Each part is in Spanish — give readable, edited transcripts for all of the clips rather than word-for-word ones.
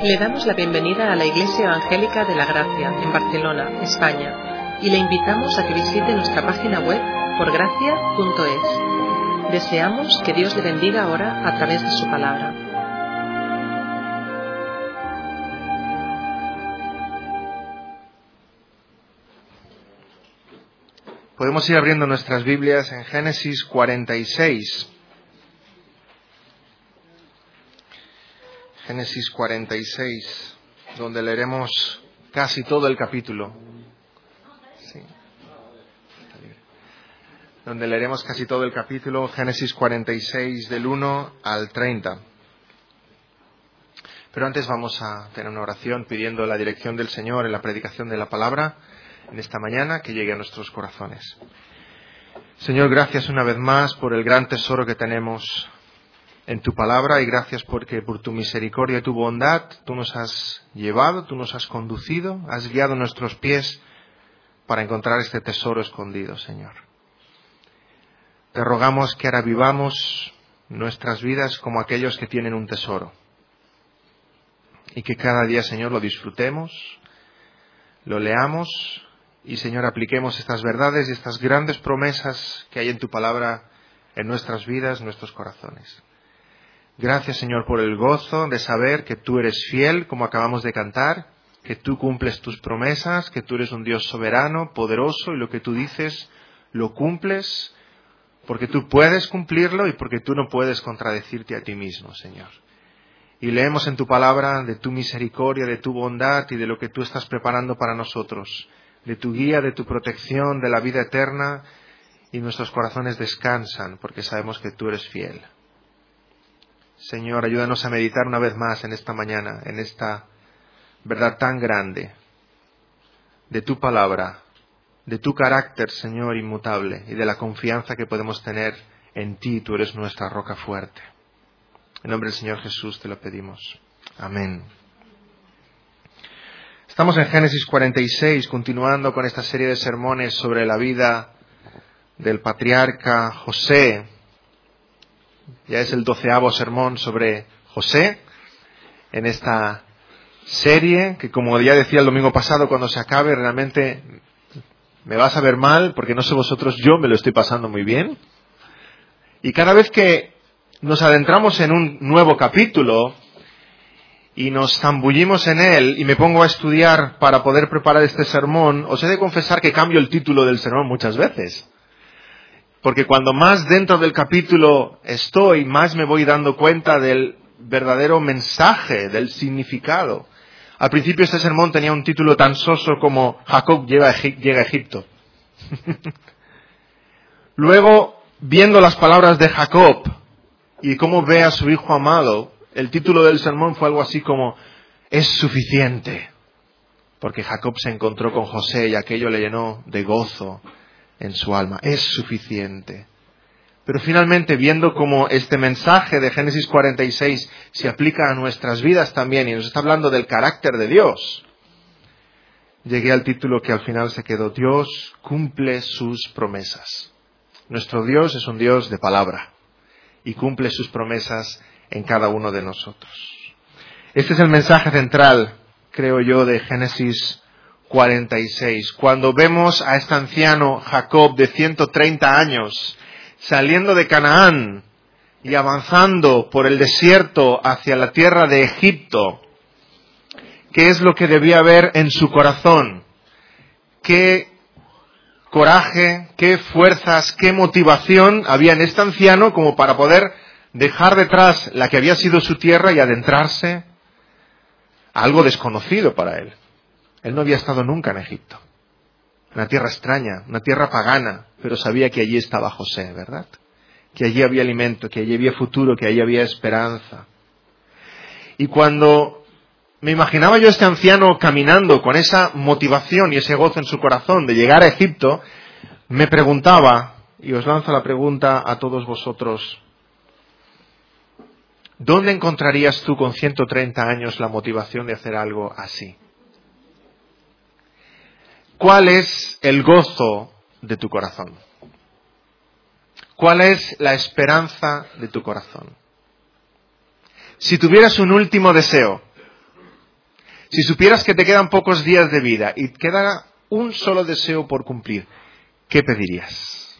Le damos la bienvenida a la Iglesia Evangélica de la Gracia, en Barcelona, España, y le invitamos a que visite nuestra página web porgracia.es. Deseamos que Dios le bendiga ahora a través de su palabra. Podemos ir abriendo nuestras Biblias en Génesis 46. Génesis 46, donde leeremos casi todo el capítulo. Sí. Donde leeremos casi todo el capítulo, Génesis 46, del 1 al 30. Pero antes vamos a tener una oración pidiendo la dirección del Señor en la predicación de la palabra en esta mañana, que llegue a nuestros corazones. Señor, gracias una vez más por el gran tesoro que tenemos en tu palabra, y gracias porque por tu misericordia y tu bondad tú nos has llevado, tú nos has conducido, has guiado nuestros pies para encontrar este tesoro escondido, Señor. Te rogamos que ahora vivamos nuestras vidas como aquellos que tienen un tesoro, y que cada día, Señor, lo disfrutemos, lo leamos y, Señor, apliquemos estas verdades y estas grandes promesas que hay en tu palabra en nuestras vidas, en nuestros corazones. Gracias, Señor, por el gozo de saber que tú eres fiel, como acabamos de cantar, que tú cumples tus promesas, que tú eres un Dios soberano, poderoso, y lo que tú dices lo cumples, porque tú puedes cumplirlo y porque tú no puedes contradecirte a ti mismo, Señor. Y leemos en tu palabra de tu misericordia, de tu bondad y de lo que tú estás preparando para nosotros, de tu guía, de tu protección, de la vida eterna, y nuestros corazones descansan porque sabemos que tú eres fiel. Señor, ayúdanos a meditar una vez más en esta mañana, en esta verdad tan grande de tu palabra, de tu carácter, Señor, inmutable, y de la confianza que podemos tener en ti. Tú eres nuestra roca fuerte. En nombre del Señor Jesús te lo pedimos. Amén. Estamos en Génesis 46, continuando con esta serie de sermones sobre la vida del patriarca José. Ya es el 12º sermón sobre José en esta serie, que, como ya decía el domingo pasado, cuando se acabe realmente me va a saber mal, porque no sé vosotros, yo me lo estoy pasando muy bien. Y cada vez que nos adentramos en un nuevo capítulo y nos zambullimos en él y me pongo a estudiar para poder preparar este sermón, os he de confesar que cambio el título del sermón muchas veces. Porque cuando más dentro del capítulo estoy, más me voy dando cuenta del verdadero mensaje, del significado. Al principio este sermón tenía un título tan soso como Jacob llega a Egipto. Luego, viendo las palabras de Jacob y cómo ve a su hijo amado, el título del sermón fue algo así como es suficiente. Porque Jacob se encontró con José y aquello le llenó de gozo en su alma. Es suficiente. Pero finalmente, viendo cómo este mensaje de Génesis 46 se aplica a nuestras vidas también y nos está hablando del carácter de Dios, llegué al título que al final se quedó: Dios cumple sus promesas. Nuestro Dios es un Dios de palabra y cumple sus promesas en cada uno de nosotros. Este es el mensaje central, creo yo, de Génesis 46. Cuando vemos a este anciano Jacob de 130 años saliendo de Canaán y avanzando por el desierto hacia la tierra de Egipto, ¿qué es lo que debía haber en su corazón? ¿Qué coraje, qué fuerzas, qué motivación había en este anciano como para poder dejar detrás la que había sido su tierra y adentrarse a algo desconocido para él? Él no había estado nunca en Egipto, una tierra extraña, una tierra pagana, pero sabía que allí estaba José, ¿verdad? Que allí había alimento, que allí había futuro, que allí había esperanza. Y cuando me imaginaba yo a este anciano caminando con esa motivación y ese gozo en su corazón de llegar a Egipto, me preguntaba, y os lanzo la pregunta a todos vosotros: ¿dónde encontrarías tú con 130 años la motivación de hacer algo así? ¿Cuál es el gozo de tu corazón? ¿Cuál es la esperanza de tu corazón? Si tuvieras un último deseo, Si supieras que te quedan pocos días de vida y queda un solo deseo por cumplir, ¿qué pedirías?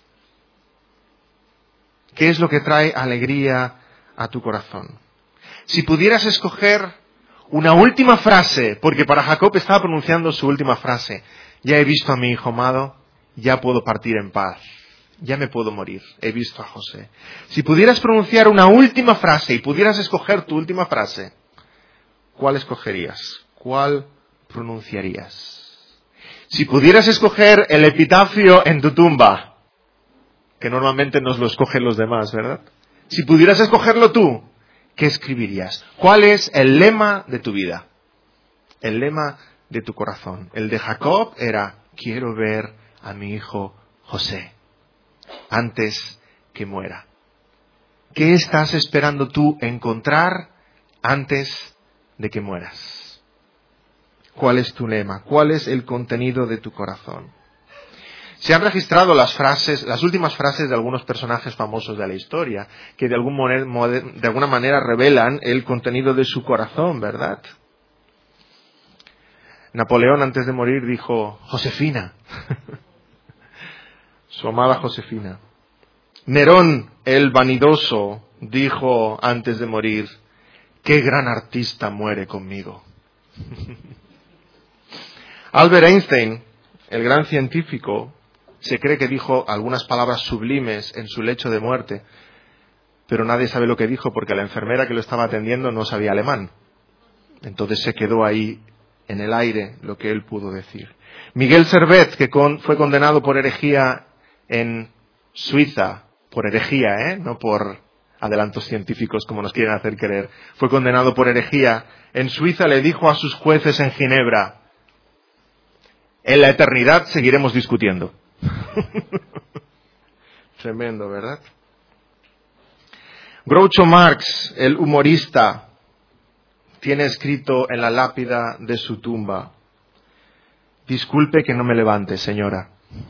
¿Qué es lo que trae alegría a tu corazón? Si pudieras escoger una última frase, porque para Jacob estaba pronunciando su última frase, ya he visto a mi hijo amado, ya puedo partir en paz, ya me puedo morir, he visto a José. Si pudieras pronunciar una última frase y pudieras escoger tu última frase, ¿cuál escogerías? ¿Cuál pronunciarías? Si pudieras escoger el epitafio en tu tumba, que normalmente nos lo escogen los demás, ¿verdad? Si pudieras escogerlo tú, ¿qué escribirías? ¿Cuál es el lema de tu vida? El lema de tu corazón. El de Jacob era, quiero ver a mi hijo José antes que muera. ¿Qué estás esperando tú encontrar antes de que mueras? ¿Cuál es tu lema? ¿Cuál es el contenido de tu corazón? Se han registrado las últimas frases de algunos personajes famosos de la historia, que de alguna manera revelan el contenido de su corazón, ¿verdad? Napoleón, antes de morir, dijo, Josefina. Su amada Josefina. Nerón, el vanidoso, dijo antes de morir, qué gran artista muere conmigo. Albert Einstein, el gran científico, se cree que dijo algunas palabras sublimes en su lecho de muerte, pero nadie sabe lo que dijo porque la enfermera que lo estaba atendiendo no sabía alemán. Entonces se quedó ahí en el aire lo que él pudo decir. Miguel Servet, que fue condenado por herejía en Suiza, por herejía, no por adelantos científicos como nos quieren hacer creer, fue condenado por herejía en Suiza, le dijo a sus jueces en Ginebra, en la eternidad seguiremos discutiendo. Tremendo, ¿verdad? Groucho Marx, el humorista, tiene escrito en la lápida de su tumba, disculpe que no me levante, señora.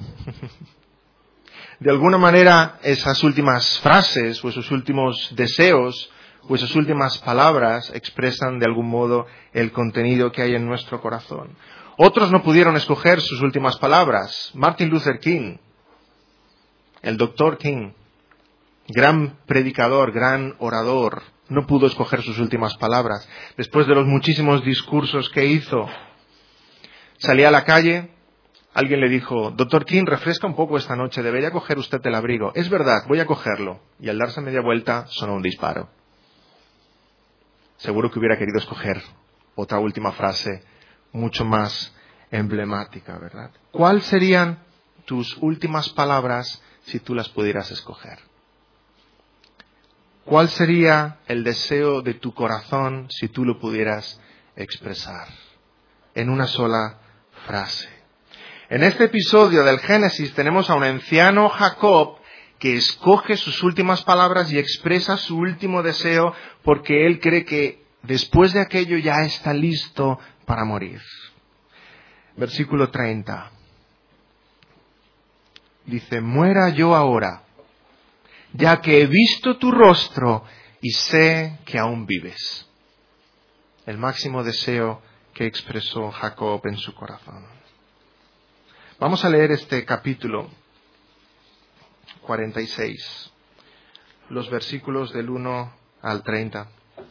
De alguna manera, esas últimas frases o esos últimos deseos o esas últimas palabras expresan de algún modo el contenido que hay en nuestro corazón. Otros no pudieron escoger sus últimas palabras. Martin Luther King, el Dr. King, gran predicador, gran orador, no pudo escoger sus últimas palabras. Después de los muchísimos discursos que hizo, salía a la calle, alguien le dijo, Dr. King, refresca un poco esta noche, debería coger usted el abrigo. Es verdad, voy a cogerlo. Y al darse media vuelta, sonó un disparo. Seguro que hubiera querido escoger otra última frase mucho más emblemática, ¿verdad? ¿Cuáles serían tus últimas palabras si tú las pudieras escoger? ¿Cuál sería el deseo de tu corazón si tú lo pudieras expresar en una sola frase? En este episodio del Génesis tenemos a un anciano Jacob que escoge sus últimas palabras y expresa su último deseo porque él cree que después de aquello ya está listo para morir. Versículo 30. Dice, muera yo ahora, ya que he visto tu rostro y sé que aún vives. El máximo deseo que expresó Jacob en su corazón. Vamos a leer este capítulo 46, los versículos del 1 al 30.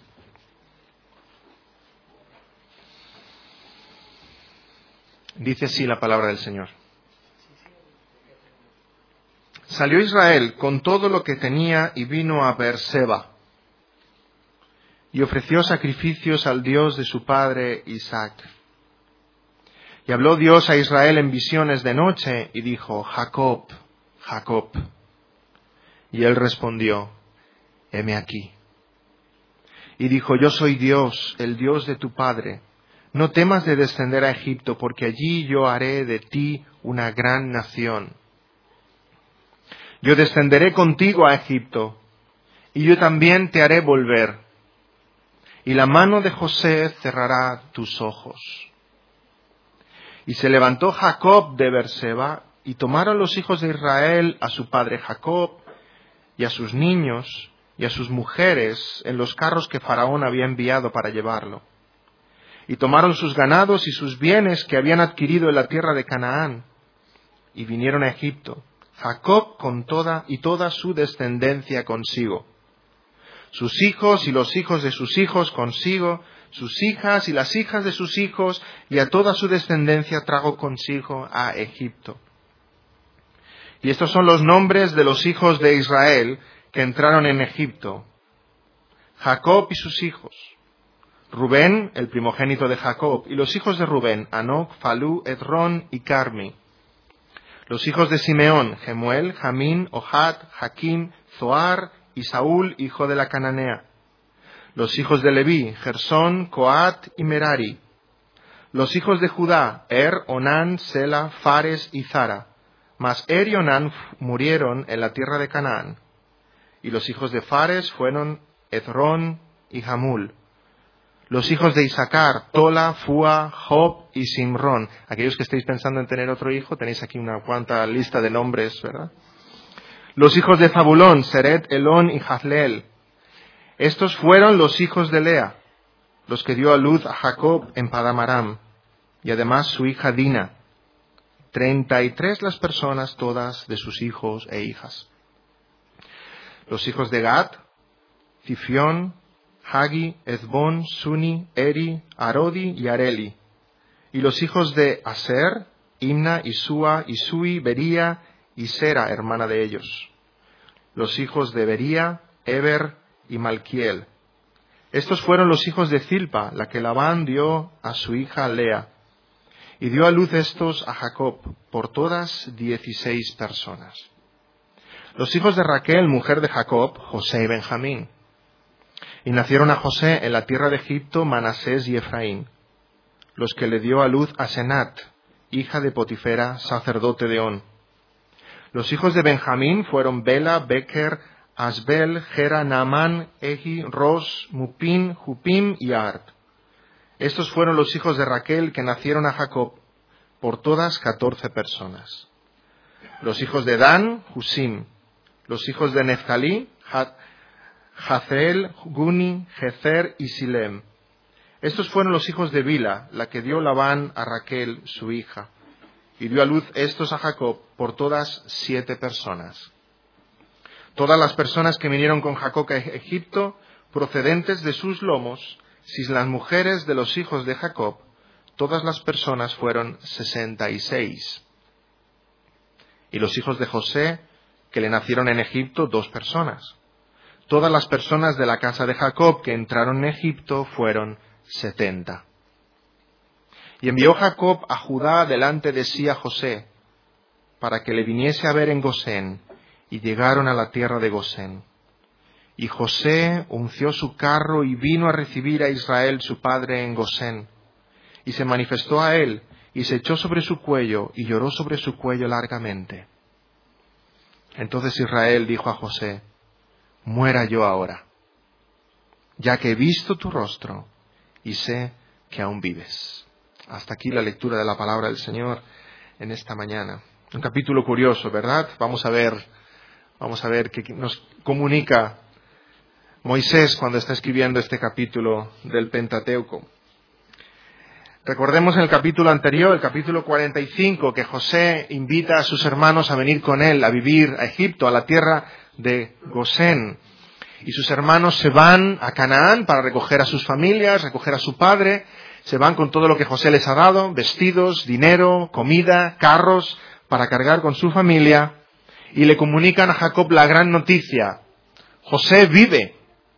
Dice así la palabra del Señor. Salió Israel con todo lo que tenía y vino a Beerseba y ofreció sacrificios al Dios de su padre Isaac. Y habló Dios a Israel en visiones de noche y dijo, Jacob, Jacob. Y él respondió, heme aquí. Y dijo, yo soy Dios, el Dios de tu padre. No temas de descender a Egipto, porque allí yo haré de ti una gran nación. Yo descenderé contigo a Egipto, y yo también te haré volver. Y la mano de José cerrará tus ojos. Y se levantó Jacob de Beerseba, y tomaron los hijos de Israel a su padre Jacob, y a sus niños, y a sus mujeres, en los carros que Faraón había enviado para llevarlo. y tomaron sus ganados y sus bienes que habían adquirido en la tierra de Canaán, y vinieron a Egipto, Jacob con toda su descendencia consigo, sus hijos y los hijos de sus hijos consigo, sus hijas y las hijas de sus hijos, y a toda su descendencia trajo consigo a Egipto. Y estos son los nombres de los hijos de Israel que entraron en Egipto: Jacob y sus hijos, Rubén, el primogénito de Jacob, y los hijos de Rubén, Anoc, Falú, Edrón y Carmi. Los hijos de Simeón, Gemuel, Jamín, Ohad, Jaquín, Zoar y Saúl, hijo de la Cananea. Los hijos de Leví, Gersón, Coat y Merari. Los hijos de Judá, Onán, Sela, Fares y Zara. Mas y Onán murieron en la tierra de Canaán. Y los hijos de Fares fueron Hezrón y Hamul. Los hijos de Isaacar, Tola, Fua, Job y Simrón. Aquellos que estéis pensando en tener otro hijo, tenéis aquí una cuanta lista de nombres, ¿verdad? Los hijos de Zabulón, Seret, Elón y Jazleel. Estos fueron los hijos de Lea, los que dio a luz a Jacob en Padán Aram, y además su hija Dina. 33 las personas todas de sus hijos e hijas. Los hijos de Gad, Zifión, Hagi, Ezbón, Suni, Eri, Arodi y Areli. Y los hijos de Aser, Imna, Isúa, Isui, Bería y Sera, hermana de ellos. Los hijos de Bería, Eber y Malquiel. Estos fueron los hijos de Zilpa, la que Labán dio a su hija Lea. Y dio a luz estos a Jacob, por todas 16 personas. Los hijos de Raquel, mujer de Jacob, José y Benjamín. Y nacieron a José en la tierra de Egipto Manasés y Efraín, los que le dio a luz a Senat, hija de Potifera, sacerdote de On. Los hijos de Benjamín fueron Bela, Beker, Asbel, Gera, Naamán, Ehi, Ros, Mupín, Jupim y Ard. Estos fueron los hijos de Raquel que nacieron a Jacob, por todas 14 personas. Los hijos de Dan, Husim. Los hijos de Neftalí, Jaceel, Guni, Jezer y Silem. Estos fueron los hijos de Bila, la que dio Labán a Raquel, su hija. Y dio a luz estos a Jacob por todas 7 personas. Todas las personas que vinieron con Jacob a Egipto, procedentes de sus lomos, si las mujeres de los hijos de Jacob, todas las personas fueron 66. Y los hijos de José, que le nacieron en Egipto, 2 personas. Todas las personas de la casa de Jacob que entraron en Egipto fueron 70. Y envió Jacob a Judá delante de sí a José, para que le viniese a ver en Gosén, y llegaron a la tierra de Gosén. Y José unció su carro y vino a recibir a Israel su padre en Gosén. Y se manifestó a él, y se echó sobre su cuello, y lloró sobre su cuello largamente. Entonces Israel dijo a José: muera yo ahora, ya que he visto tu rostro y sé que aún vives. Hasta aquí la lectura de la palabra del Señor en esta mañana. Un capítulo curioso, ¿verdad? Vamos a ver qué nos comunica Moisés cuando está escribiendo este capítulo del Pentateuco. Recordemos en el capítulo anterior, el capítulo 45, que José invita a sus hermanos a venir con él a vivir a Egipto, a la tierra de Gosén. Y sus hermanos se van a Canaán para recoger a sus familias, recoger a su padre. Se van con todo lo que José les ha dado: vestidos, dinero, comida, carros, para cargar con su familia. Y le comunican a Jacob la gran noticia: José vive.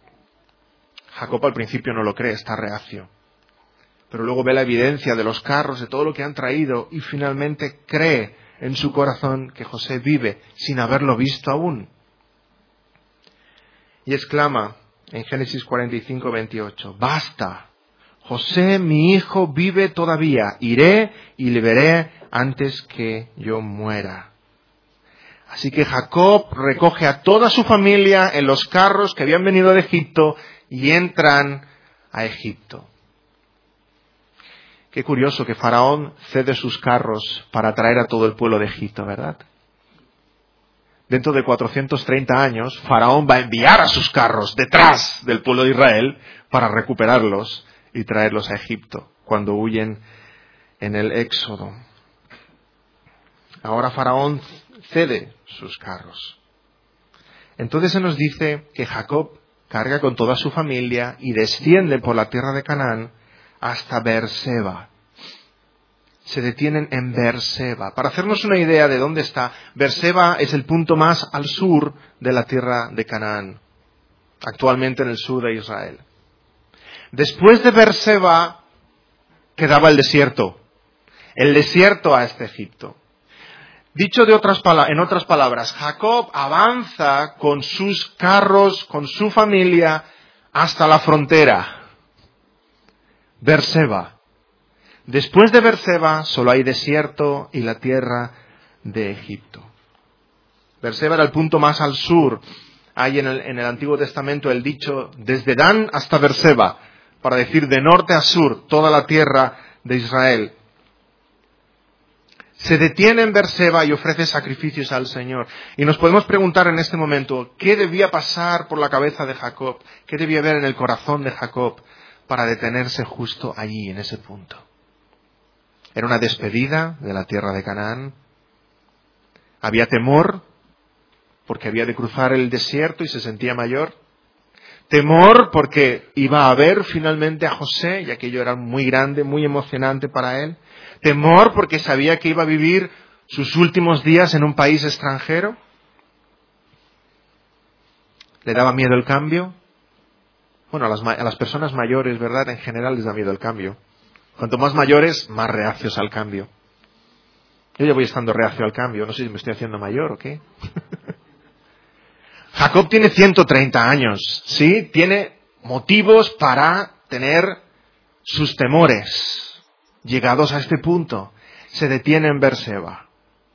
Jacob al principio no lo cree, está reacio. Pero luego ve la evidencia de los carros, de todo lo que han traído, y finalmente cree en su corazón que José vive sin haberlo visto aún. Y exclama en Génesis 45, 28, basta, José mi hijo vive todavía, iré y le veré antes que yo muera. Así que Jacob recoge a toda su familia en los carros que habían venido de Egipto y entran a Egipto. Qué curioso que Faraón cede sus carros para traer a todo el pueblo de Egipto, ¿verdad? Dentro de 430 años, Faraón va a enviar a sus carros detrás del pueblo de Israel para recuperarlos y traerlos a Egipto cuando huyen en el Éxodo. Ahora Faraón cede sus carros. Entonces se nos dice que Jacob carga con toda su familia y desciende por la tierra de Canaán hasta Beerseba. Se detienen en Beerseba. Para hacernos una idea de dónde está, Beerseba es el punto más al sur de la tierra de Canaán, actualmente en el sur de Israel. Después de Beerseba quedaba el desierto hasta Egipto. Dicho en otras palabras, Jacob avanza con sus carros, con su familia, hasta la frontera. Beerseba. Después de Beerseba solo hay desierto y la tierra de Egipto. Beerseba era el punto más al sur. Hay en el Antiguo Testamento el dicho desde Dan hasta Beerseba, para decir de norte a sur, toda la tierra de Israel. Se detiene en Beerseba y ofrece sacrificios al Señor. Y nos podemos preguntar en este momento, ¿qué debía pasar por la cabeza de Jacob? ¿Qué debía haber en el corazón de Jacob para detenerse justo allí, en ese punto? Era una despedida de la tierra de Canaán. Había temor, porque había de cruzar el desierto y se sentía mayor. Temor porque iba a ver finalmente a José, y aquello era muy grande, muy emocionante para él. Temor porque sabía que iba a vivir sus últimos días en un país extranjero. ¿Le daba miedo el cambio? Bueno, a las personas mayores, ¿verdad? En general les da miedo el cambio. Cuanto más mayores, más reacios al cambio. Yo ya voy estando reacio al cambio. No sé si me estoy haciendo mayor o qué. Jacob tiene 130 años, ¿sí? Tiene motivos para tener sus temores. Llegados a este punto, se detiene en Beerseba.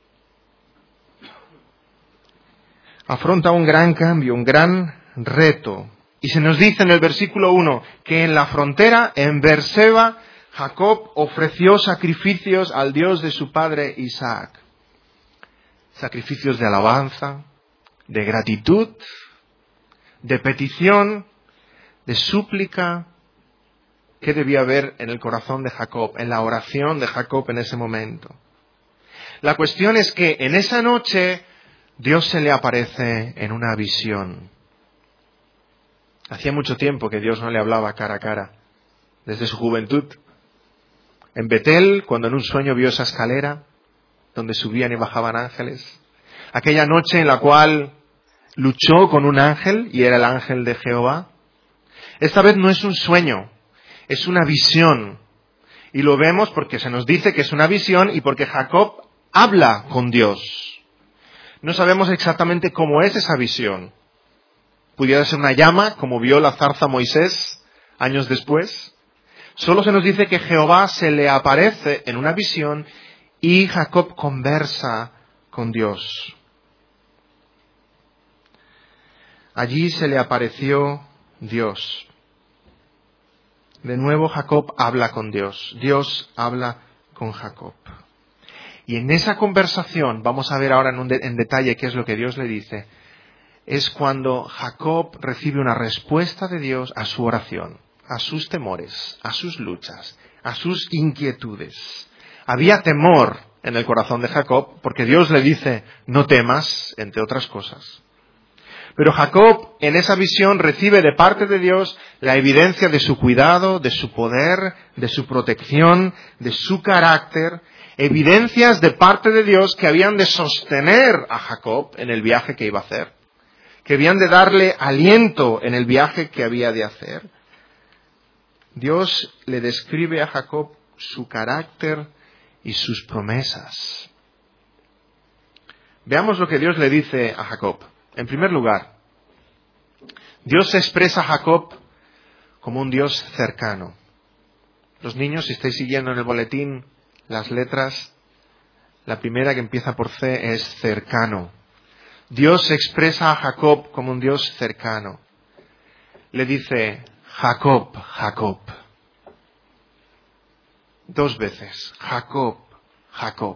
Afronta un gran cambio, un gran reto. Y se nos dice en el versículo 1 que en la frontera, en Beerseba, Jacob ofreció sacrificios al Dios de su padre Isaac. Sacrificios de alabanza, de gratitud, de petición, de súplica. ¿Qué debía haber en el corazón de Jacob, en la oración de Jacob en ese momento? La cuestión es que en esa noche Dios se le aparece en una visión. Hacía mucho tiempo que Dios no le hablaba cara a cara, desde su juventud. En Betel, cuando en un sueño vio esa escalera, donde subían y bajaban ángeles. Aquella noche en la cual luchó con un ángel, y era el ángel de Jehová. Esta vez no es un sueño, es una visión. Y lo vemos porque se nos dice que es una visión y porque Jacob habla con Dios. No sabemos exactamente cómo es esa visión. Pudiera ser una llama, como vio la zarza Moisés años después. Solo se nos dice que Jehová se le aparece en una visión y Jacob conversa con Dios. Allí se le apareció Dios. De nuevo Jacob habla con Dios. Dios habla con Jacob. Y en esa conversación, vamos a ver ahora en detalle qué es lo que Dios le dice, es cuando Jacob recibe una respuesta de Dios a su oración, a sus temores, a sus luchas, a sus inquietudes. Había temor en el corazón de Jacob porque Dios le dice, no temas, entre otras cosas. Pero Jacob en esa visión recibe de parte de Dios la evidencia de su cuidado, de su poder, de su protección, de su carácter, evidencias de parte de Dios que habían de sostener a Jacob en el viaje que iba a hacer, que habían de darle aliento en el viaje que había de hacer. Dios le describe a Jacob su carácter y sus promesas. Veamos lo que Dios le dice a Jacob. En primer lugar, Dios se expresa a Jacob como un Dios cercano. Los niños, si estáis siguiendo en el boletín las letras, la primera que empieza por C es cercano. Dios se expresa a Jacob como un Dios cercano. Le dice, Jacob, Jacob. 2 veces, Jacob, Jacob.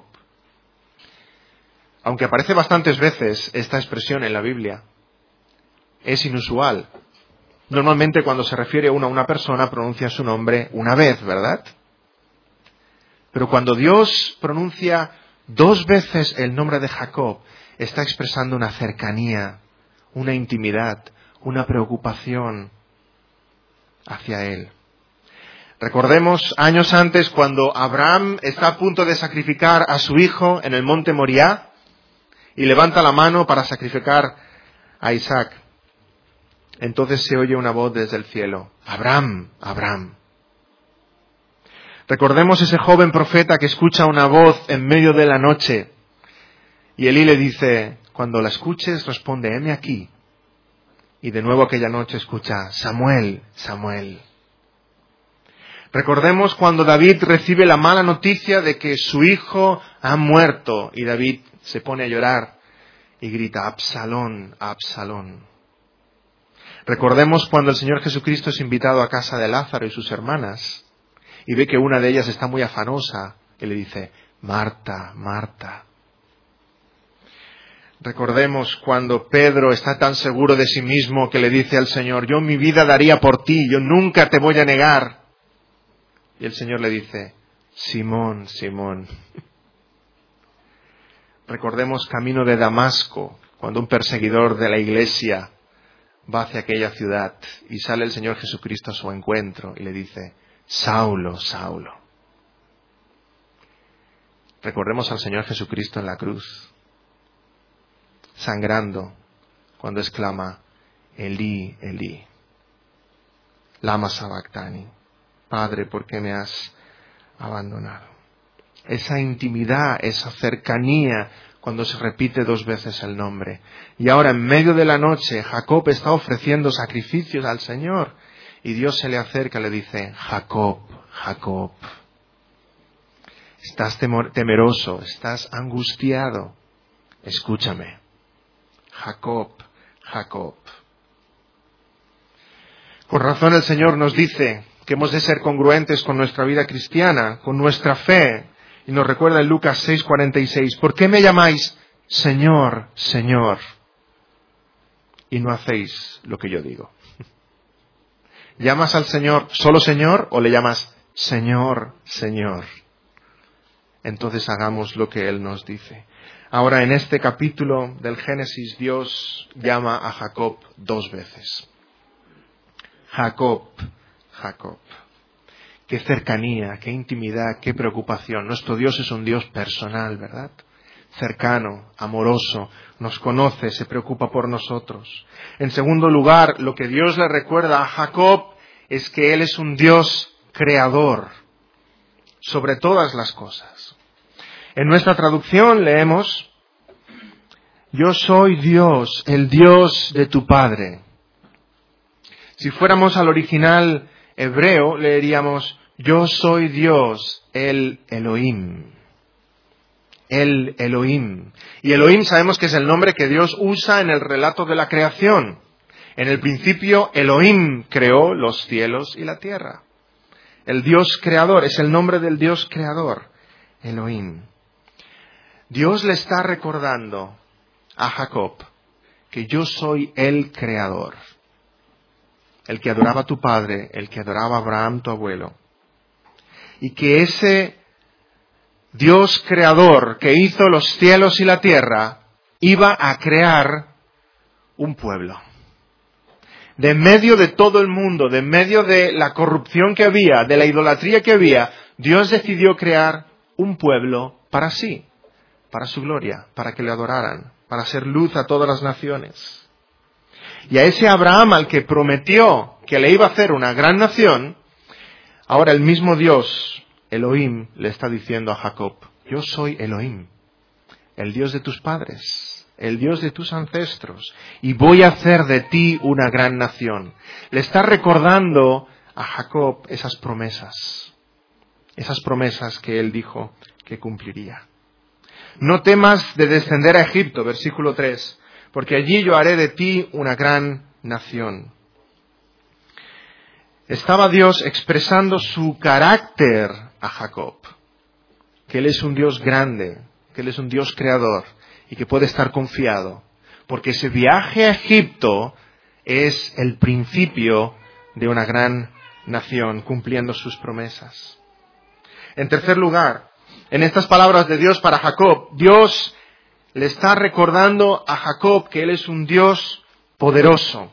Aunque aparece bastantes veces esta expresión en la Biblia, es inusual. Normalmente cuando se refiere uno a una persona pronuncia su nombre una vez, ¿verdad? Pero cuando Dios pronuncia 2 veces el nombre de Jacob, está expresando una cercanía, una intimidad, una preocupación hacia él. Recordemos años antes cuando Abraham está a punto de sacrificar a su hijo en el monte Moriah y levanta la mano para sacrificar a Isaac. Entonces se oye una voz desde el cielo: Abraham, Abraham. Recordemos ese joven profeta que escucha una voz en medio de la noche y Elí le dice: cuando la escuches responde, heme aquí. Y de nuevo aquella noche escucha: Samuel, Samuel. Recordemos cuando David recibe la mala noticia de que su hijo ha muerto y David se pone a llorar y grita: Absalón, Absalón. Recordemos cuando el Señor Jesucristo es invitado a casa de Lázaro y sus hermanas y ve que una de ellas está muy afanosa y le dice: Marta, Marta. Recordemos cuando Pedro está tan seguro de sí mismo que le dice al Señor: yo mi vida daría por ti, yo nunca te voy a negar. Y el Señor le dice: Simón, Simón. Recordemos camino de Damasco, cuando un perseguidor de la iglesia va hacia aquella ciudad y sale el Señor Jesucristo a su encuentro y le dice: Saulo, Saulo. Recordemos al Señor Jesucristo en la cruz, sangrando, cuando exclama: Elí, Elí, lama sabactani. Padre, ¿por qué me has abandonado? Esa intimidad, esa cercanía, cuando se repite 2 veces el nombre. Y ahora en medio de la noche Jacob está ofreciendo sacrificios al Señor y Dios se le acerca y le dice: Jacob, Jacob. Estás temeroso, estás angustiado. Escúchame. Jacob, Jacob. Con razón el Señor nos dice que hemos de ser congruentes con nuestra vida cristiana, con nuestra fe. Y nos recuerda en Lucas 6:46, ¿por qué me llamáis Señor, Señor? Y no hacéis lo que yo digo. ¿Llamas al Señor solo Señor o le llamas Señor, Señor? Entonces hagamos lo que Él nos dice. Ahora en este capítulo del Génesis Dios llama a Jacob 2 veces. Jacob, Jacob. Qué cercanía, qué intimidad, qué preocupación. Nuestro Dios es un Dios personal, ¿verdad? Cercano, amoroso, nos conoce, se preocupa por nosotros. En segundo lugar, lo que Dios le recuerda a Jacob es que Él es un Dios creador sobre todas las cosas. En nuestra traducción leemos: yo soy Dios, el Dios de tu Padre. Si fuéramos al original hebreo, leeríamos: yo soy Dios, el Elohim. El Elohim. Y Elohim sabemos que es el nombre que Dios usa en el relato de la creación. En el principio, Elohim creó los cielos y la tierra. El Dios creador, es el nombre del Dios creador, Elohim. Dios le está recordando a Jacob que yo soy el creador. El que adoraba a tu padre, el que adoraba a Abraham, tu abuelo. Y que ese Dios creador que hizo los cielos y la tierra iba a crear un pueblo. De medio de todo el mundo, de medio de la corrupción que había, de la idolatría que había, Dios decidió crear un pueblo para sí, para su gloria, para que le adoraran, para hacer luz a todas las naciones. Y a ese Abraham al que prometió que le iba a hacer una gran nación, ahora el mismo Dios, Elohim, le está diciendo a Jacob: yo soy Elohim, el Dios de tus padres, el Dios de tus ancestros, y voy a hacer de ti una gran nación. Le está recordando a Jacob esas promesas que él dijo que cumpliría. No temas de descender a Egipto, versículo 3, porque allí yo haré de ti una gran nación. Estaba Dios expresando su carácter a Jacob, que Él es un Dios grande, que Él es un Dios creador y que puede estar confiado, porque ese viaje a Egipto es el principio de una gran nación cumpliendo sus promesas. En tercer lugar, en estas palabras de Dios para Jacob, Dios le está recordando a Jacob que Él es un Dios poderoso.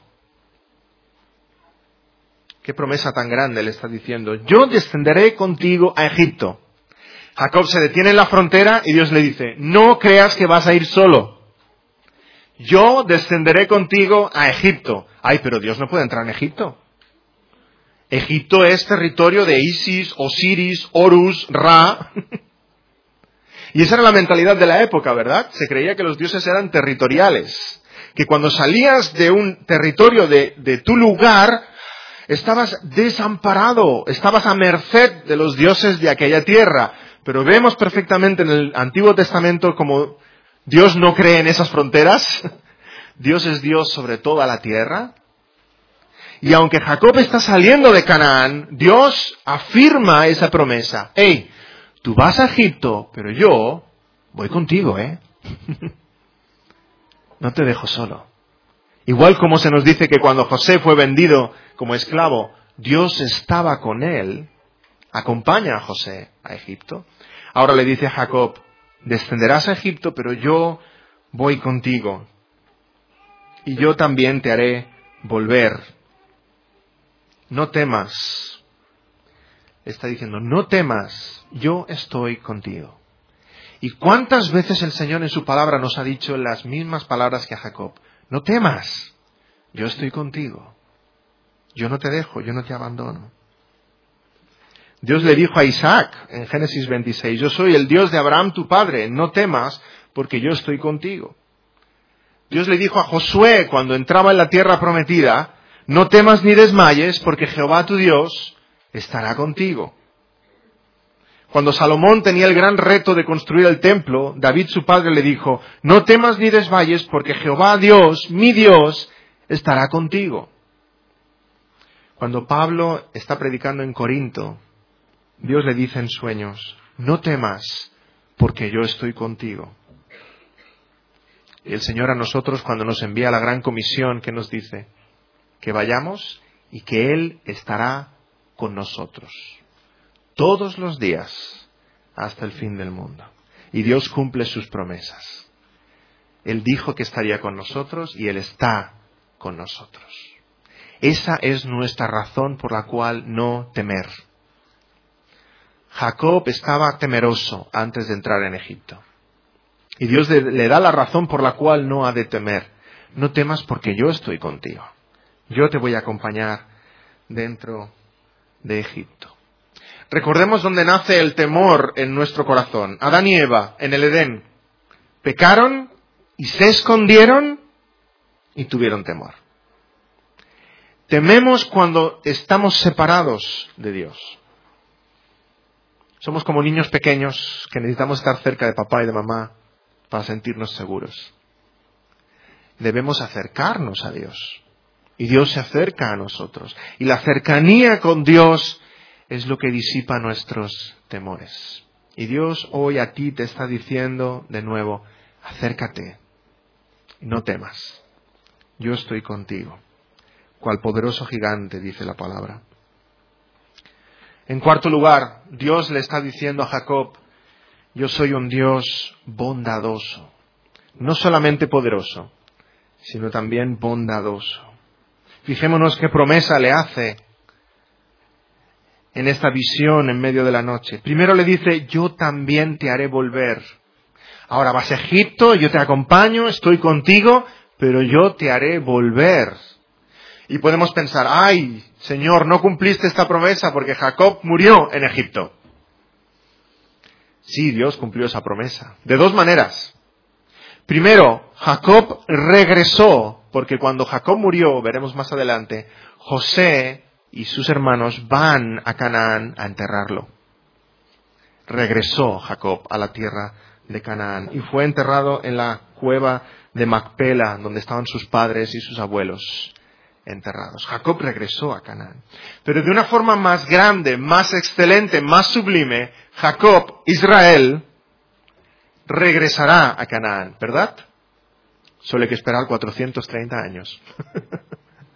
Qué promesa tan grande le está diciendo. Yo descenderé contigo a Egipto. Jacob se detiene en la frontera y Dios le dice, no creas que vas a ir solo. Yo descenderé contigo a Egipto. Ay, pero Dios no puede entrar en Egipto. Egipto es territorio de Isis, Osiris, Horus, Ra. Y esa era la mentalidad de la época, ¿verdad? Se creía que los dioses eran territoriales. Que cuando salías de un territorio de tu lugar, estabas desamparado, estabas a merced de los dioses de aquella tierra. Pero vemos perfectamente en el Antiguo Testamento como Dios no cree en esas fronteras. Dios es Dios sobre toda la tierra. Y aunque Jacob está saliendo de Canaán, Dios afirma esa promesa. Hey, tú vas a Egipto, pero yo voy contigo, No te dejo solo. Igual como se nos dice que cuando José fue vendido como esclavo, Dios estaba con él, acompaña a José a Egipto. Ahora le dice a Jacob, descenderás a Egipto, pero yo voy contigo. Y yo también te haré volver. No temas. Está diciendo, no temas, yo estoy contigo. ¿Y cuántas veces el Señor en su palabra nos ha dicho las mismas palabras que a Jacob? No temas, yo estoy contigo. Yo no te dejo, yo no te abandono. Dios le dijo a Isaac en Génesis 26, yo soy el Dios de Abraham tu padre, no temas porque yo estoy contigo. Dios le dijo a Josué cuando entraba en la tierra prometida, no temas ni desmayes porque Jehová tu Dios estará contigo. Cuando Salomón tenía el gran reto de construir el templo, David su padre le dijo, no temas ni desmayes porque Jehová Dios, mi Dios, estará contigo. Cuando Pablo está predicando en Corinto, Dios le dice en sueños, no temas porque yo estoy contigo. Y el Señor a nosotros cuando nos envía la gran comisión, ¿qué nos dice? Que vayamos y que Él estará con nosotros todos los días hasta el fin del mundo. Y Dios cumple sus promesas. Él dijo que estaría con nosotros y Él está con nosotros. Esa es nuestra razón por la cual no temer. Jacob estaba temeroso antes de entrar en Egipto. Y Dios le da la razón por la cual no ha de temer. No temas porque yo estoy contigo. Yo te voy a acompañar dentro de Egipto. Recordemos dónde nace el temor en nuestro corazón. Adán y Eva, en el Edén, pecaron y se escondieron y tuvieron temor. Tememos cuando estamos separados de Dios. Somos como niños pequeños que necesitamos estar cerca de papá y de mamá para sentirnos seguros. Debemos acercarnos a Dios. Y Dios se acerca a nosotros. Y la cercanía con Dios es lo que disipa nuestros temores. Y Dios hoy a ti te está diciendo de nuevo, acércate, no temas, yo estoy contigo. Cual poderoso gigante, dice la palabra. En cuarto lugar, Dios le está diciendo a Jacob, yo soy un Dios bondadoso. No solamente poderoso, sino también bondadoso. Fijémonos qué promesa le hace en esta visión en medio de la noche. Primero le dice, yo también te haré volver. Ahora vas a Egipto, yo te acompaño, estoy contigo, pero yo te haré volver. Y podemos pensar, ay, Señor, no cumpliste esta promesa porque Jacob murió en Egipto. Sí, Dios cumplió esa promesa. De dos maneras. Primero, Jacob regresó, porque cuando Jacob murió, veremos más adelante, José y sus hermanos van a Canaán a enterrarlo. Regresó Jacob a la tierra de Canaán y fue enterrado en la cueva de Macpela, donde estaban sus padres y sus abuelos enterrados. Jacob regresó a Canaán. Pero de una forma más grande, más excelente, más sublime, Jacob, Israel, regresará a Canaán, ¿verdad? Solo hay que esperar 430 años.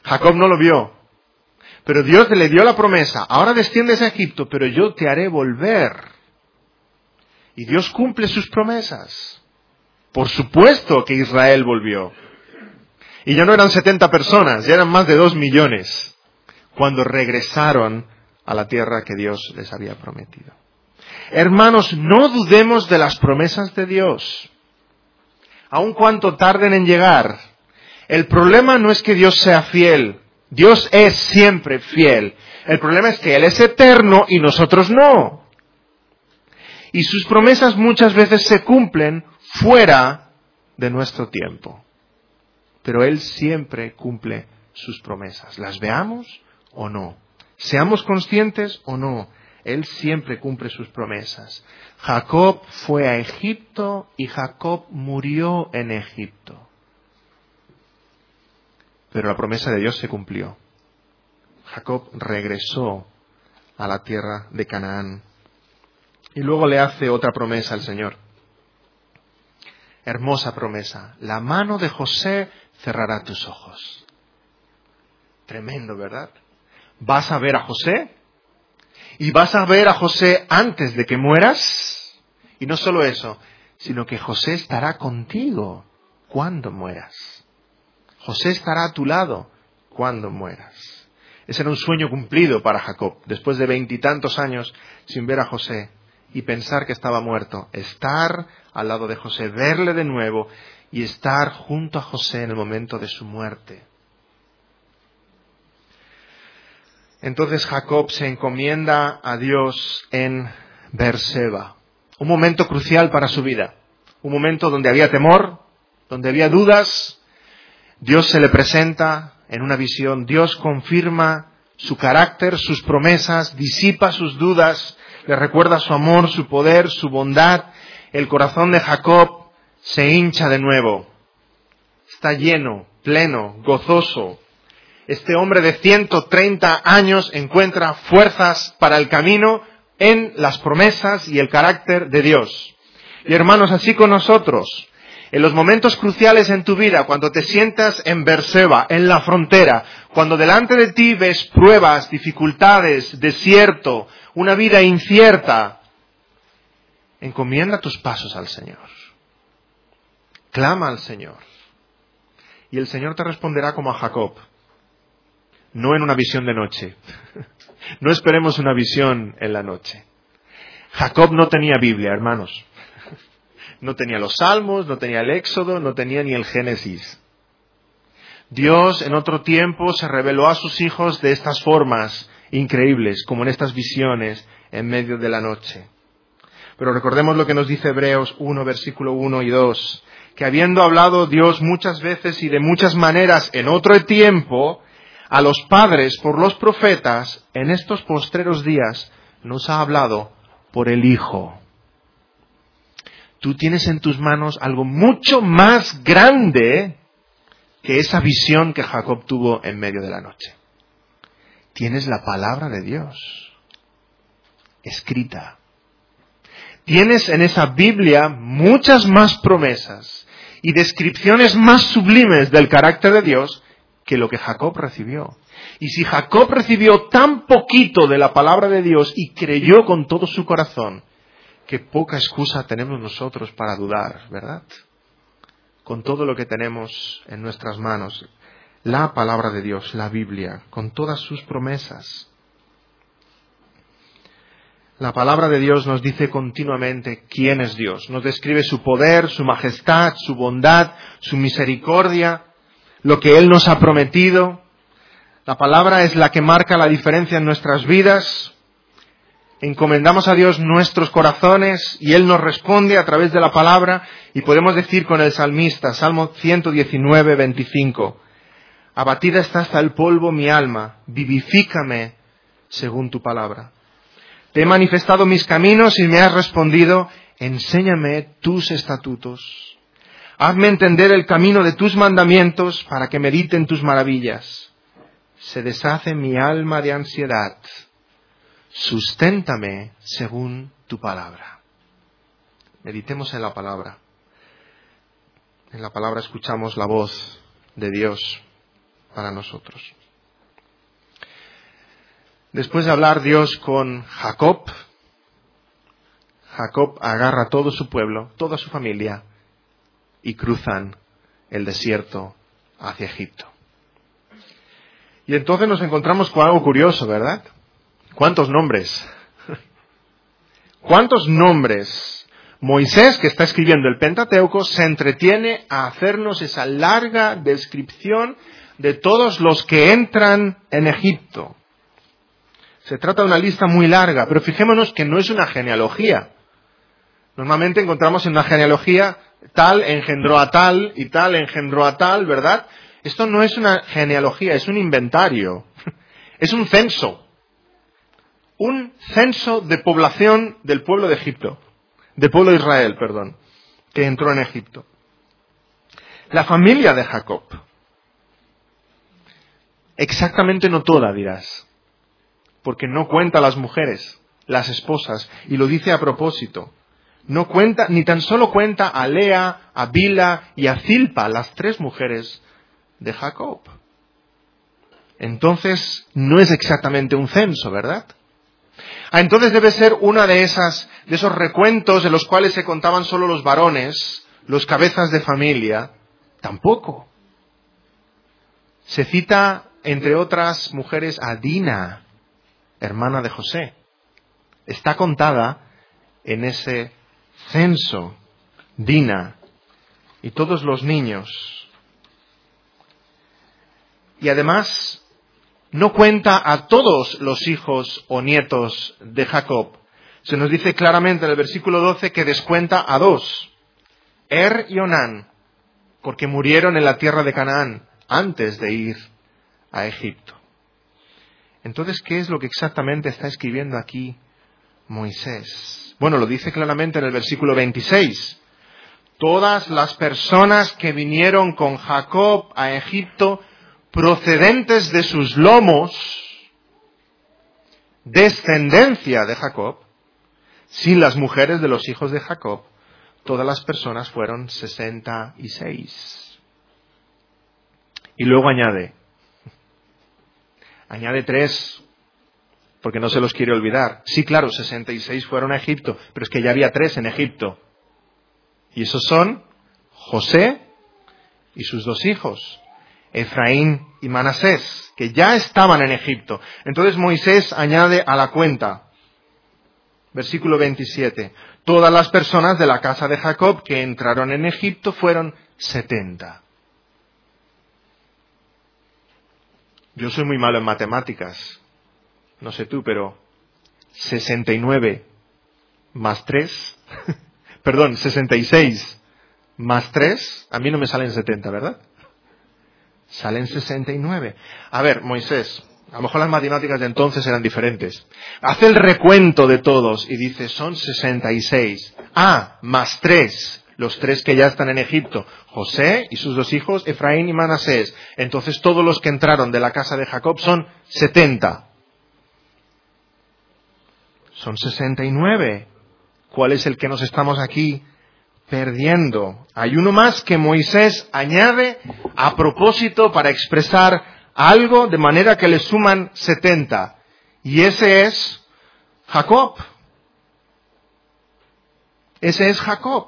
Jacob no lo vio. Pero Dios le dio la promesa, ahora desciendes a Egipto, pero yo te haré volver. Y Dios cumple sus promesas. Por supuesto que Israel volvió. Y ya no eran 70 personas, ya eran más de 2 millones, cuando regresaron a la tierra que Dios les había prometido. Hermanos, no dudemos de las promesas de Dios, aun cuanto tarden en llegar. El problema no es que Dios sea fiel. Dios es siempre fiel. El problema es que Él es eterno y nosotros no. Y sus promesas muchas veces se cumplen fuera de nuestro tiempo. Pero Él siempre cumple sus promesas. Las veamos o no. Seamos conscientes o no. Él siempre cumple sus promesas. Jacob fue a Egipto y Jacob murió en Egipto. Pero la promesa de Dios se cumplió. Jacob regresó a la tierra de Canaán. Y luego le hace otra promesa al Señor. Hermosa promesa. La mano de José cerrará tus ojos. Tremendo, ¿verdad? Vas a ver a José. Y vas a ver a José antes de que mueras. Y no solo eso, sino que José estará contigo cuando mueras. José estará a tu lado cuando mueras. Ese era un sueño cumplido para Jacob, después de 20 y tantos años sin ver a José y pensar que estaba muerto. Estar al lado de José, verle de nuevo y estar junto a José en el momento de su muerte. Entonces Jacob se encomienda a Dios en Beerseba. Un momento crucial para su vida. Un momento donde había temor, donde había dudas. Dios se le presenta en una visión. Dios confirma su carácter, sus promesas, disipa sus dudas, le recuerda su amor, su poder, su bondad. El corazón de Jacob se hincha de nuevo. Está lleno, pleno, gozoso. Este hombre de 130 años encuentra fuerzas para el camino en las promesas y el carácter de Dios. Y hermanos, así con nosotros. En los momentos cruciales en tu vida, cuando te sientas en Beerseba, en la frontera, cuando delante de ti ves pruebas, dificultades, desierto, una vida incierta, encomienda tus pasos al Señor. Clama al Señor. Y el Señor te responderá como a Jacob. No en una visión de noche. No esperemos una visión en la noche. Jacob no tenía Biblia, hermanos. No tenía los Salmos, no tenía el Éxodo, no tenía ni el Génesis. Dios en otro tiempo se reveló a sus hijos de estas formas increíbles, como en estas visiones en medio de la noche. Pero recordemos lo que nos dice Hebreos 1, versículo 1 y 2, que habiendo hablado Dios muchas veces y de muchas maneras en otro tiempo a los padres por los profetas, en estos postreros días nos ha hablado por el Hijo. Tú tienes en tus manos algo mucho más grande que esa visión que Jacob tuvo en medio de la noche. Tienes la palabra de Dios escrita. Tienes en esa Biblia muchas más promesas y descripciones más sublimes del carácter de Dios que lo que Jacob recibió. Y si Jacob recibió tan poquito de la palabra de Dios y creyó con todo su corazón, qué poca excusa tenemos nosotros para dudar, ¿verdad? Con todo lo que tenemos en nuestras manos, la palabra de Dios, la Biblia, con todas sus promesas. La palabra de Dios nos dice continuamente quién es Dios. Nos describe su poder, su majestad, su bondad, su misericordia, lo que Él nos ha prometido. La palabra es la que marca la diferencia en nuestras vidas. Encomendamos a Dios nuestros corazones y Él nos responde a través de la palabra y podemos decir con el salmista, Salmo 119, 25, abatida está hasta el polvo mi alma, vivifícame según tu palabra. Te he manifestado mis caminos y me has respondido, enséñame tus estatutos. Hazme entender el camino de tus mandamientos para que medite en tus maravillas. Se deshace mi alma de ansiedad. Susténtame según tu palabra. Meditemos en la palabra. En la palabra escuchamos la voz de Dios para nosotros. Después de hablar Dios con Jacob, Jacob agarra a todo su pueblo, toda su familia, y cruzan el desierto hacia Egipto. Y entonces nos encontramos con algo curioso, ¿verdad? ¿Cuántos nombres? ¿Cuántos nombres? Moisés, que está escribiendo el Pentateuco, se entretiene a hacernos esa larga descripción de todos los que entran en Egipto. Se trata de una lista muy larga, pero fijémonos que no es una genealogía. Normalmente encontramos en una genealogía tal engendró a tal y tal engendró a tal, ¿verdad? Esto no es una genealogía, es un inventario. Es un censo. Un censo de población del pueblo de Egipto. Del pueblo de Israel, perdón, que entró en Egipto. La familia de Jacob. Exactamente no toda, dirás. Porque no cuenta a las mujeres, las esposas, y lo dice a propósito. No cuenta, ni tan solo cuenta a Lea, a Bila y a Zilpa, las 3 mujeres de Jacob. Entonces, no es exactamente un censo, ¿verdad? Entonces debe ser una de esos recuentos en los cuales se contaban solo los varones, los cabezas de familia. Tampoco. Se cita, entre otras mujeres, a Dina, hermana de José. Está contada en ese censo, Dina, y todos los niños. Y además, no cuenta a todos los hijos o nietos de Jacob. Se nos dice claramente en el versículo 12 que descuenta a 2, Er y Onán, porque murieron en la tierra de Canaán antes de ir a Egipto. Entonces, ¿qué es lo que exactamente está escribiendo aquí Moisés? Bueno, lo dice claramente en el versículo 26. Todas las personas que vinieron con Jacob a Egipto, procedentes de sus lomos, descendencia de Jacob, sin las mujeres de los hijos de Jacob, todas las personas fueron 66. Y luego añade 3, porque no se los quiere olvidar. Sí, claro, 66 fueron a Egipto, pero es que ya había 3 en Egipto. Y esos son José y sus 2 hijos, Efraín y Manasés, que ya estaban en Egipto. Entonces Moisés añade a la cuenta, versículo 27, todas las personas de la casa de Jacob que entraron en Egipto fueron 70. Yo soy muy malo en matemáticas, no sé tú, pero 69 más 3, perdón, 66 más 3, a mí no me salen 70, ¿verdad? Salen 69. A ver, Moisés, a lo mejor las matemáticas de entonces eran diferentes. Hace el recuento de todos y dice, son 66. Más 3, los 3 que ya están en Egipto, José y sus 2 hijos, Efraín y Manasés. Entonces todos los que entraron de la casa de Jacob son 70. Son 69. ¿Cuál es el que nos estamos aquí perdiendo? Hay uno más que Moisés añade a propósito para expresar algo de manera que le suman 70. Y ese es Jacob. Ese es Jacob.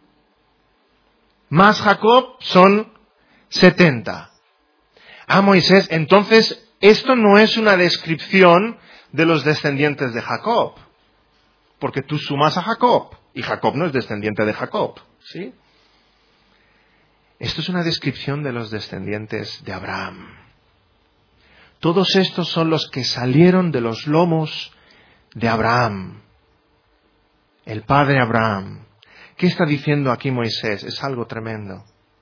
Más Jacob son 70. Moisés, entonces esto no es una descripción de los descendientes de Jacob. Porque tú sumas a Jacob. Y Jacob no es descendiente de Jacob, ¿sí? Esto es una descripción de los descendientes de Abraham. Todos estos son los que salieron de los lomos de Abraham, el padre Abraham. ¿Qué está diciendo aquí Moisés? Es algo tremendo.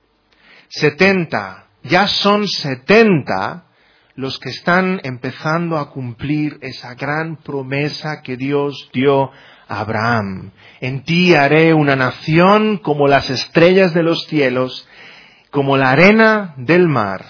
70, ya son 70 los que están empezando a cumplir esa gran promesa que Dios dio a Abraham. En ti haré una nación como las estrellas de los cielos, como la arena del mar.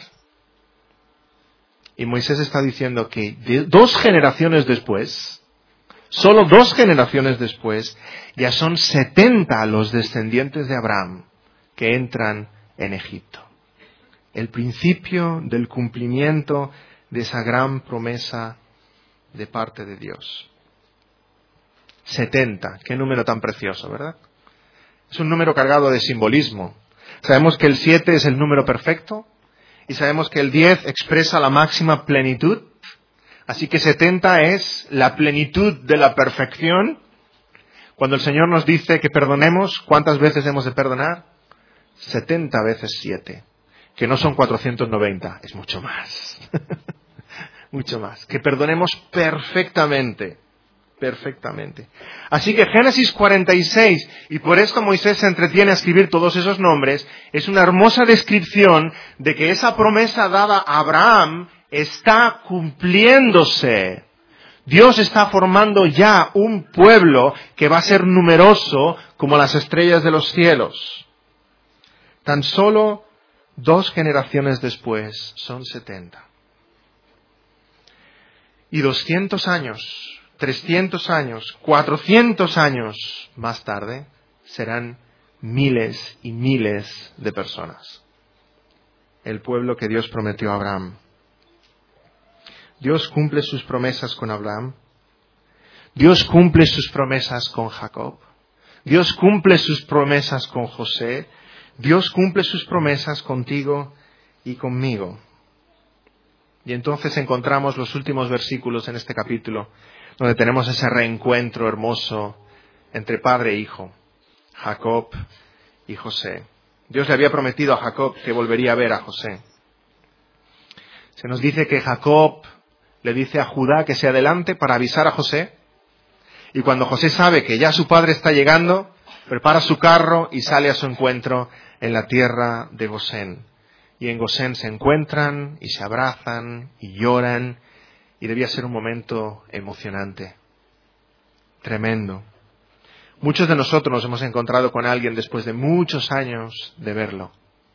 Y Moisés está diciendo que 2 generaciones después, solo 2 generaciones después, ya son 70 los descendientes de Abraham que entran en Egipto. El principio del cumplimiento de esa gran promesa de parte de Dios. 70, qué número tan precioso, ¿verdad? Es un número cargado de simbolismo. Sabemos que el 7 es el número perfecto y sabemos que el 10 expresa la máxima plenitud. Así que 70 es la plenitud de la perfección. Cuando el Señor nos dice que perdonemos, ¿cuántas veces hemos de perdonar? 70 veces 7, que no son 490, es mucho más. Mucho más. Que perdonemos perfectamente. Perfectamente. Así que Génesis 46, y por esto Moisés se entretiene a escribir todos esos nombres, es una hermosa descripción de que esa promesa dada a Abraham está cumpliéndose. Dios está formando ya un pueblo que va a ser numeroso como las estrellas de los cielos. Tan solo 2 generaciones después son 70. Y 200 años, 300 años, 400 años más tarde serán miles y miles de personas. El pueblo que Dios prometió a Abraham. Dios cumple sus promesas con Abraham. Dios cumple sus promesas con Jacob. Dios cumple sus promesas con José. Dios cumple sus promesas contigo y conmigo. Y entonces encontramos los últimos versículos en este capítulo, donde tenemos ese reencuentro hermoso entre padre e hijo, Jacob y José. Dios le había prometido a Jacob que volvería a ver a José. Se nos dice que Jacob le dice a Judá que se adelante para avisar a José, y cuando José sabe que ya su padre está llegando, prepara su carro y sale a su encuentro en la tierra de Gosén. Y en Gosén se encuentran y se abrazan y lloran, y debía ser un momento emocionante, tremendo. Muchos de nosotros nos hemos encontrado con alguien después de muchos años de verlo.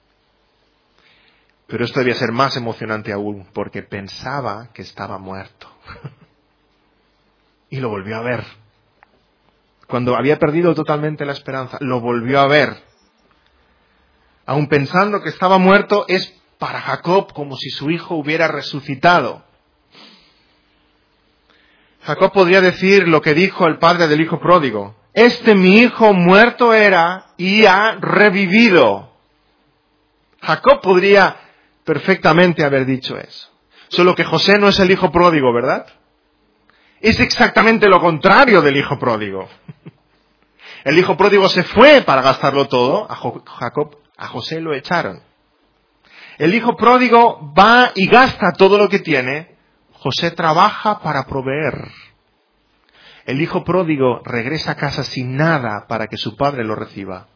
Pero esto debía ser más emocionante aún, porque pensaba que estaba muerto. Y lo volvió a ver. Cuando había perdido totalmente la esperanza, lo volvió a ver. Aun pensando que estaba muerto, es para Jacob como si su hijo hubiera resucitado. Jacob podría decir lo que dijo el padre del hijo pródigo. Mi hijo muerto era y ha revivido. Jacob podría perfectamente haber dicho eso. Solo que José no es el hijo pródigo, ¿verdad? Es exactamente lo contrario del hijo pródigo. El hijo pródigo se fue para gastarlo todo. A José lo echaron. El hijo pródigo va y gasta todo lo que tiene. José trabaja para proveer. El hijo pródigo regresa a casa sin nada para que su padre lo reciba.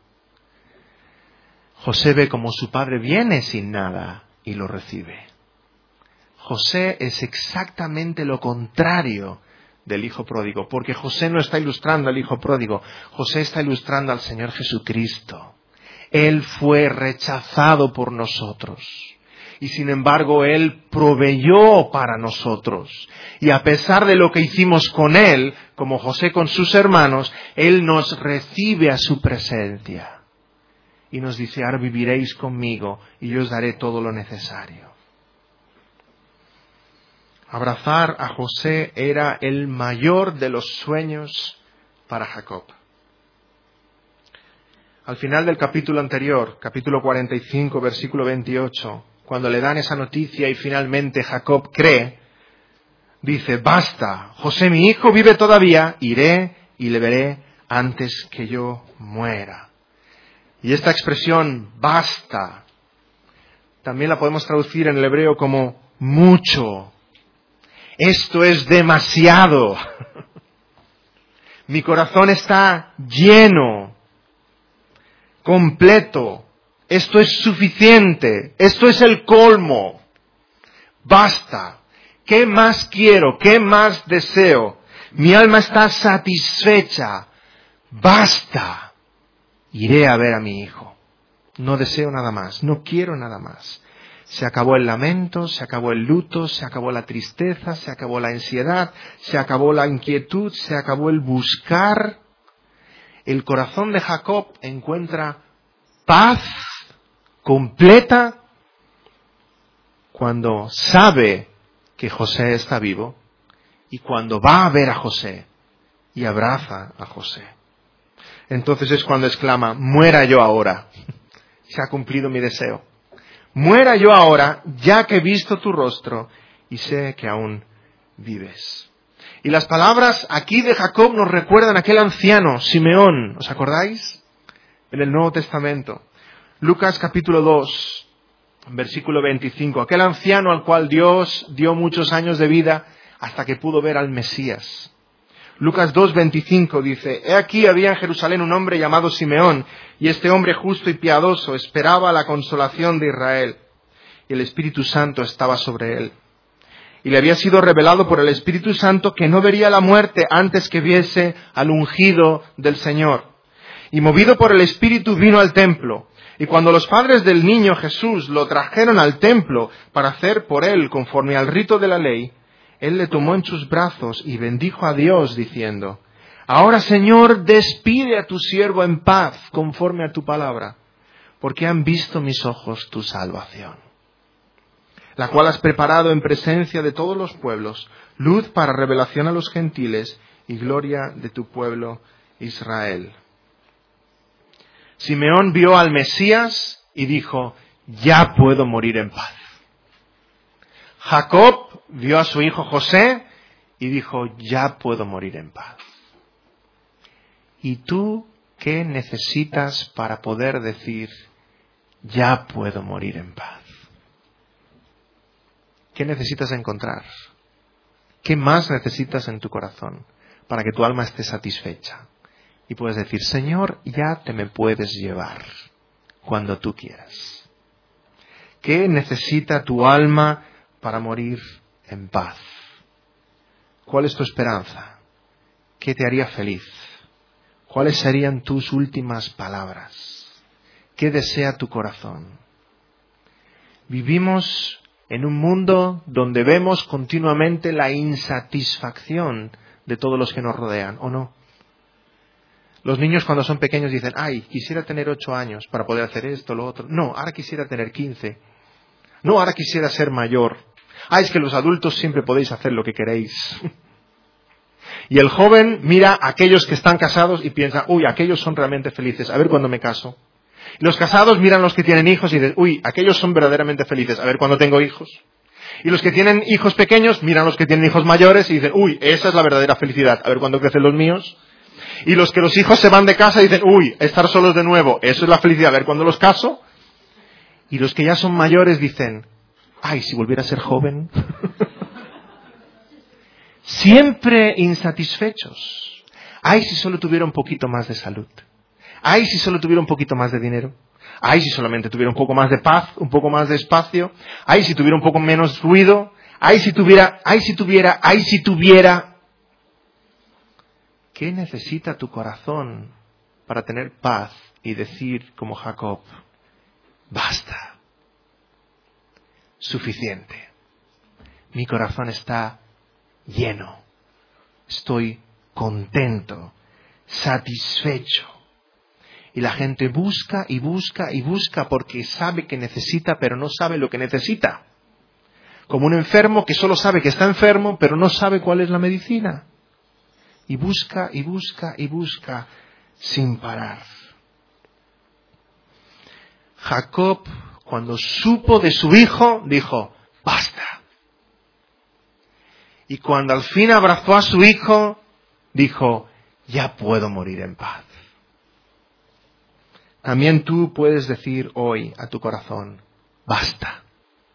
José ve como su padre viene sin nada y lo recibe. José es exactamente lo contrario del hijo pródigo, porque José no está ilustrando al hijo pródigo, José está ilustrando al Señor Jesucristo. Él fue rechazado por nosotros y sin embargo Él proveyó para nosotros. Y a pesar de lo que hicimos con Él, como José con sus hermanos, Él nos recibe a su presencia y nos dice: ahora viviréis conmigo y yo os daré todo lo necesario. Abrazar a José era el mayor de los sueños para Jacob. Al final del capítulo anterior, capítulo 45, versículo 28, cuando le dan esa noticia y finalmente Jacob cree, dice: basta, José mi hijo vive todavía, iré y le veré antes que yo muera. Y esta expresión, basta, también la podemos traducir en el hebreo como mucho. Esto es demasiado. Mi corazón está lleno, completo. Esto es suficiente. Esto es el colmo. Basta. ¿Qué más quiero? ¿Qué más deseo? Mi alma está satisfecha. Basta. Iré a ver a mi hijo. No deseo nada más. No quiero nada más. Se acabó el lamento, se acabó el luto, se acabó la tristeza, se acabó la ansiedad, se acabó la inquietud, se acabó el buscar. El corazón de Jacob encuentra paz completa cuando sabe que José está vivo Y cuando va a ver a José y abraza a José, entonces es cuando exclama, muera yo ahora. Se ha cumplido mi deseo. Muera yo ahora, ya que he visto tu rostro y sé que aún vives. Y las palabras aquí de Jacob nos recuerdan a aquel anciano, Simeón. ¿Os acordáis? En el Nuevo Testamento. Lucas capítulo 2, versículo 25. Aquel anciano al cual Dios dio muchos años de vida hasta que pudo ver al Mesías. Lucas 2:25 dice, he aquí había en Jerusalén un hombre llamado Simeón, y este hombre justo y piadoso esperaba la consolación de Israel, y el Espíritu Santo estaba sobre él. Y le había sido revelado por el Espíritu Santo que no vería la muerte antes que viese al ungido del Señor. Y movido por el Espíritu vino al templo. Y cuando los padres del niño Jesús lo trajeron al templo para hacer por él conforme al rito de la ley, él le tomó en sus brazos y bendijo a Dios diciendo, ahora Señor, despide a tu siervo en paz conforme a tu palabra, porque han visto mis ojos tu salvación, la cual has preparado en presencia de todos los pueblos, luz para revelación a los gentiles y gloria de tu pueblo Israel. Simeón vio al Mesías y dijo, ya puedo morir en paz. Jacob vio a su hijo José y dijo, ya puedo morir en paz. ¿Y tú qué necesitas para poder decir, ya puedo morir en paz? ¿Qué necesitas encontrar? ¿Qué más necesitas en tu corazón para que tu alma esté satisfecha? Y puedes decir, Señor, ya te me puedes llevar cuando tú quieras. ¿Qué necesita tu alma para morir en paz? ¿Cuál es tu esperanza? ¿Qué te haría feliz? ¿Cuáles serían tus últimas palabras? ¿Qué desea tu corazón? Vivimos en un mundo donde vemos continuamente la insatisfacción de todos los que nos rodean, ¿o no? Los niños cuando son pequeños dicen, ay, quisiera tener 8 años para poder hacer esto, lo otro. No, ahora quisiera tener 15. No, ahora quisiera ser mayor. Es que los adultos siempre podéis hacer lo que queréis. Y el joven mira a aquellos que están casados y piensa, uy, aquellos son realmente felices, a ver cuándo me caso. Y los casados miran a los que tienen hijos y dicen, uy, aquellos son verdaderamente felices, a ver cuándo tengo hijos. Y los que tienen hijos pequeños miran a los que tienen hijos mayores y dicen, uy, esa es la verdadera felicidad, a ver cuándo crecen los míos. Y los que los hijos se van de casa y dicen, uy, estar solos de nuevo, eso es la felicidad, a ver cuándo los caso. Y los que ya son mayores dicen, ay, si volviera a ser joven. Siempre insatisfechos. Ay, si solo tuviera un poquito más de salud. Ay, si solo tuviera un poquito más de dinero. Ay, si solamente tuviera un poco más de paz, un poco más de espacio. Ay, si tuviera un poco menos ruido. Ay, si tuviera. ¿Qué necesita tu corazón para tener paz y decir como Jacob, basta, suficiente? Mi corazón está lleno, estoy contento, satisfecho. Y la gente busca y busca y busca porque sabe que necesita, pero no sabe lo que necesita. Como un enfermo que solo sabe que está enfermo, pero no sabe cuál es la medicina. Y busca y busca y busca sin parar. Jacob, cuando supo de su hijo, dijo, basta. Y cuando al fin abrazó a su hijo, dijo, ya puedo morir en paz. También tú puedes decir hoy a tu corazón, basta.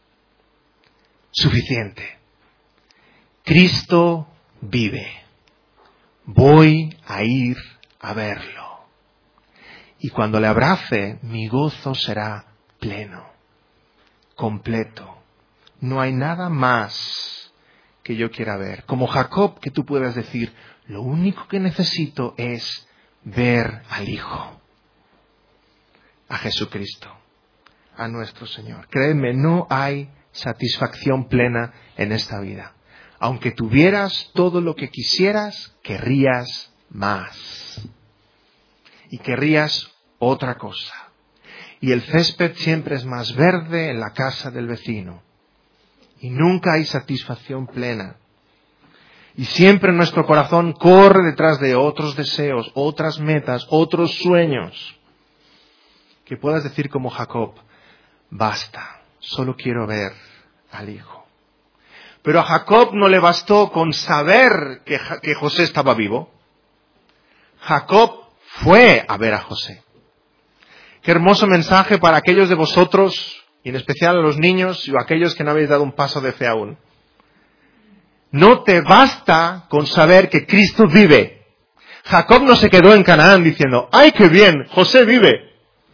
Suficiente. Cristo vive. Voy a ir a verlo. Y cuando le abrace, mi gozo será pleno, completo. No hay nada más que yo quiera ver. Como Jacob, que tú puedas decir, lo único que necesito es ver al Hijo, a Jesucristo, a nuestro Señor. Créeme, no hay satisfacción plena en esta vida. Aunque tuvieras todo lo que quisieras, querrías más. Y querrías otra cosa. Y el césped siempre es más verde en la casa del vecino. Y nunca hay satisfacción plena. Y siempre nuestro corazón corre detrás de otros deseos, otras metas, otros sueños. Que puedas decir como Jacob, basta, solo quiero ver al hijo. Pero a Jacob no le bastó con saber que José estaba vivo. Jacob fue a ver a José. Qué hermoso mensaje para aquellos de vosotros, y en especial a los niños y a aquellos que no habéis dado un paso de fe aún. No te basta con saber que Cristo vive. Jacob no se quedó en Canaán diciendo, ¡ay, qué bien! José vive.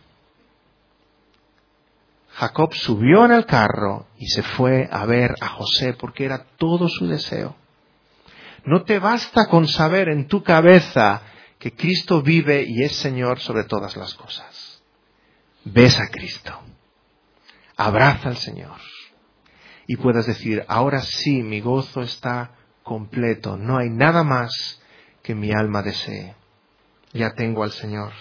Jacob subió en el carro y se fue a ver a José porque era todo su deseo. No te basta con saber en tu cabeza que Cristo vive y es Señor sobre todas las cosas. Ves a Cristo. Abraza al Señor. Y puedas decir, ahora sí, mi gozo está completo. No hay nada más que mi alma desee. Ya tengo al Señor.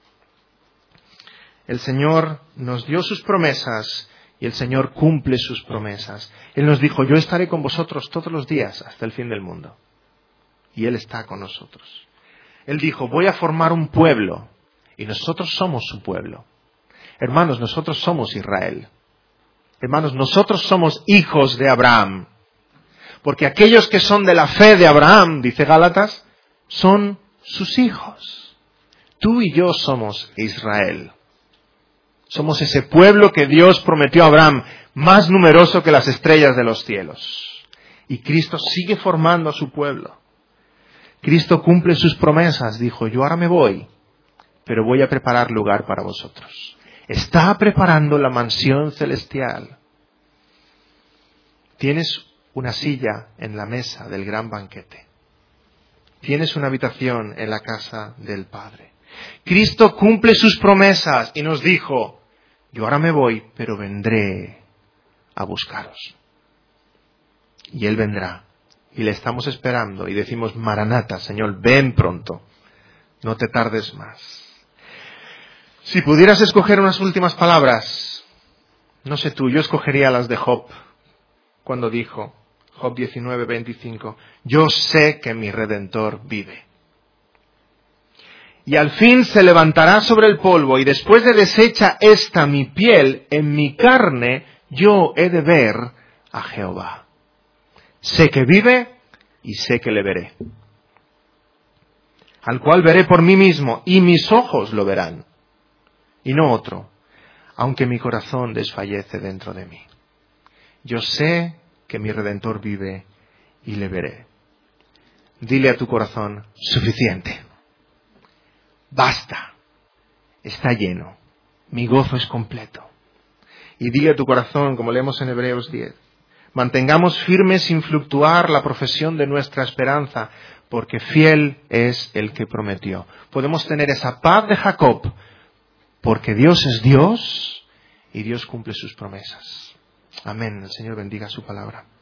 El Señor nos dio sus promesas y el Señor cumple sus promesas. Él nos dijo, yo estaré con vosotros todos los días hasta el fin del mundo. Y Él está con nosotros. Él dijo, voy a formar un pueblo y nosotros somos su pueblo. Hermanos, nosotros somos Israel. Hermanos, nosotros somos hijos de Abraham. Porque aquellos que son de la fe de Abraham, dice Gálatas, son sus hijos. Tú y yo somos Israel. Somos ese pueblo que Dios prometió a Abraham, más numeroso que las estrellas de los cielos. Y Cristo sigue formando a su pueblo. Cristo cumple sus promesas. Dijo, yo ahora me voy, pero voy a preparar lugar para vosotros. Está preparando la mansión celestial. Tienes una silla en la mesa del gran banquete. Tienes una habitación en la casa del Padre. Cristo cumple sus promesas y nos dijo, yo ahora me voy, pero vendré a buscaros. Y Él vendrá. Y le estamos esperando y decimos, Maranata, Señor, ven pronto. No te tardes más. Si pudieras escoger unas últimas palabras, no sé tú, yo escogería las de Job, cuando dijo, Job 19:25, yo sé que mi Redentor vive. Y al fin se levantará sobre el polvo, y después de deshecha esta mi piel, en mi carne yo he de ver a Jehová. Sé que vive y sé que le veré. Al cual veré por mí mismo, y mis ojos lo verán. Y no otro, aunque mi corazón desfallece dentro de mí. Yo sé que mi Redentor vive y le veré. Dile a tu corazón, suficiente. Basta. Está lleno. Mi gozo es completo. Y dile a tu corazón, como leemos en Hebreos 10, mantengamos firme sin fluctuar la profesión de nuestra esperanza, porque fiel es el que prometió. Podemos tener esa paz de Jacob, porque Dios es Dios y Dios cumple sus promesas. Amén. El Señor bendiga su palabra.